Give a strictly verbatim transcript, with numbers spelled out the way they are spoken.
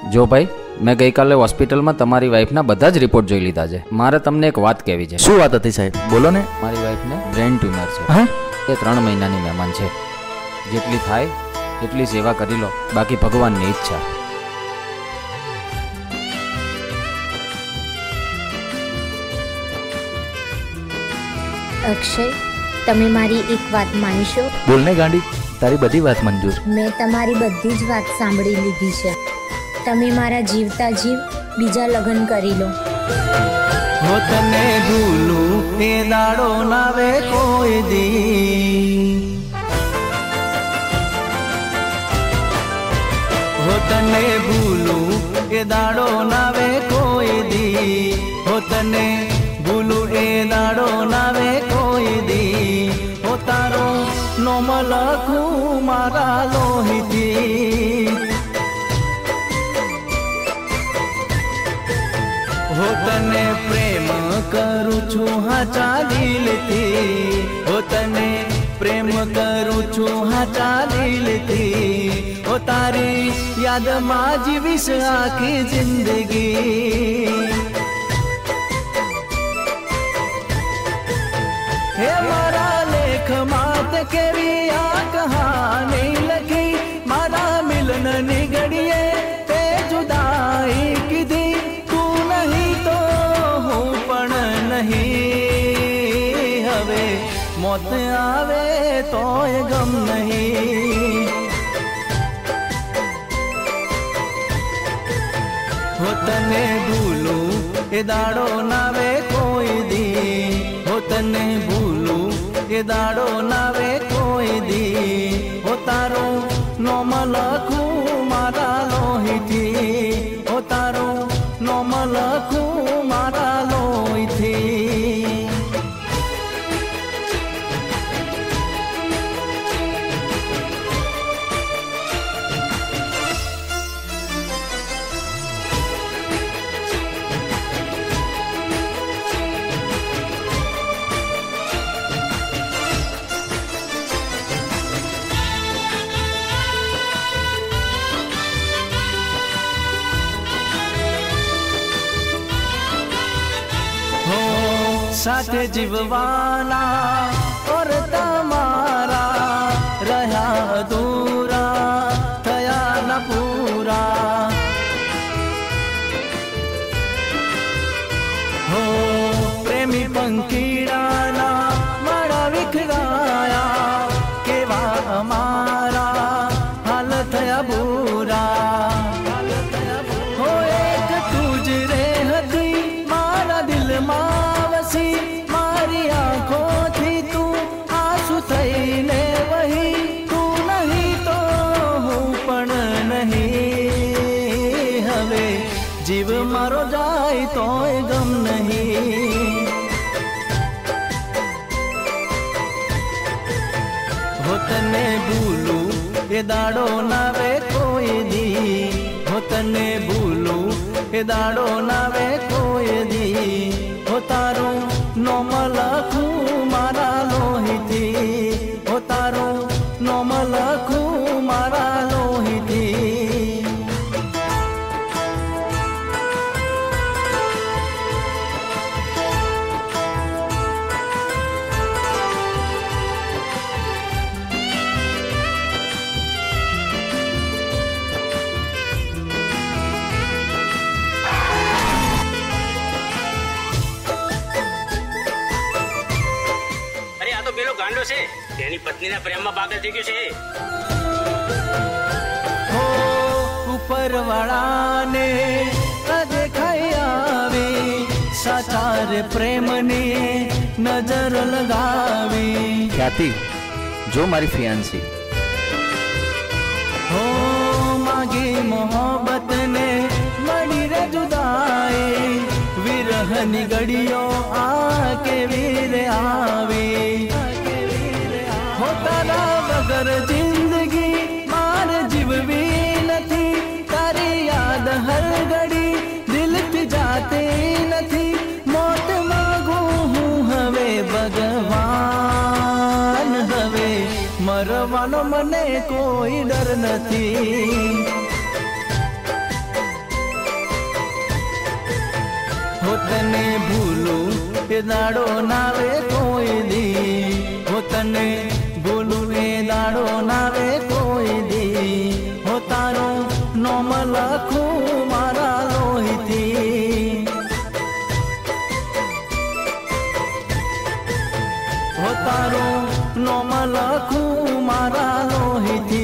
જો ભાઈ, મેં ગઈકાલે હોસ્પિટલમાં તમારી વાઈફના બધા જ રિપોર્ટ જોઈ લીધા છે. મારે તમને એક વાત કહેવી છે. શું વાત હતી સાહેબ? બોલો ને. મારી વાઈફને બ્રેન ટ્યુમર છે. હા? એ ત્રણ મહિનાની મહેમાન છે. જેટલી થાય એટલી સેવા કરી લો, બાકી ભગવાનની ઈચ્છા. અક્ષય, તમે મારી એક વાત માનશો? બોલને ગાંડી, તારી બધી વાત મંજૂર. મેં તમારી બધી જ વાત સાંભળી લીધી છે. તમે મારા જીવતા જીવ બીજા લગ્ન કરી લો. હો તને ભૂલું એ દાડો નાવે કોઈ દી, હો તને ભૂલું એ દાડો નાવે કોઈ દી, હો તને ભૂલું એ દાડો નાવે કોઈ દી, હો તારો નોમ લખું મારા લોહીથી, હો તને પ્રેમ કરું છું હાચા દિલથી, હો તને પ્રેમ કરું છું હાચા દિલથી, હો તારી યાદમાં જીવીશ આખી જિંદગી. હે મારા લેખમાં તે કેવી આ કહાની લખી, મારા મિલનની ઘડીએ તે જુદાઈ કીધી, તું નહીં તો હું પણ નહીં, હવે મોત આવે તોય ગમ નહીં. હો તને ભૂલું એ દાડો નાવે કોઈ દી, હો તને ભૂલું એ દાડો નાવે કોઈ દી, હો તારો નોમ લખું મારા લોહીથી, હો તારો નોમ લખું મારા લોહીથી. સાથે જીવવાના ઓર તમારા રહ્યા અધૂરા થયા ન પૂરા, હો પ્રેમી પંખીડાના મારા વિખરાયા, કેવા અમારા હાલ થયા બુરા, હો એક તું જ રે હતી મારા દિલમાં વસી, મારી આંખોથી તું આંસુ થઈને વહી, તું નહીં તો હું પણ નહીં, હવે જીવ મારો જાય તોય ગમ નહીં. હો તને ભૂલું એ દાડો નાવે કોઈ દી, હો તને ભૂલું એ દાડો નાવે કોઈ દી, હો તારો નોમ લખું મારા લોહીથી, હો તારો નોમ લખું મારા લોહીથી. ગાંડો છે, તેની પત્નીના પ્રેમમાં પાગલ થઈ ગયો છે. હો ઉપરવાળાને દેખાઈ આવી, સાચા રે પ્રેમની નજર લગાવી. ખ્યાતિ, જો મારી ફિયાન્સી. હો માગી મોહબ્બતને મળી રે જુદાઈ, વિરહની ઘડીઓ આ કેવી રે આવી, હો તારા વગર જિંદગી મારે જીવવી નથી, તારી યાદ હર ઘડી દિલથી જાતી નથી, મોત માંગું હું હવે ભગવાન, હવે મરવાનો મને કોઈ ડર નથી. तने भूलू ए दाड़ो नावे कोई दी हो तने भूलू ए दाड़ो नावे कोई दी हो तारो नोम लखू मारा लोही थी हो तारो नोम लखू मारा लोही थी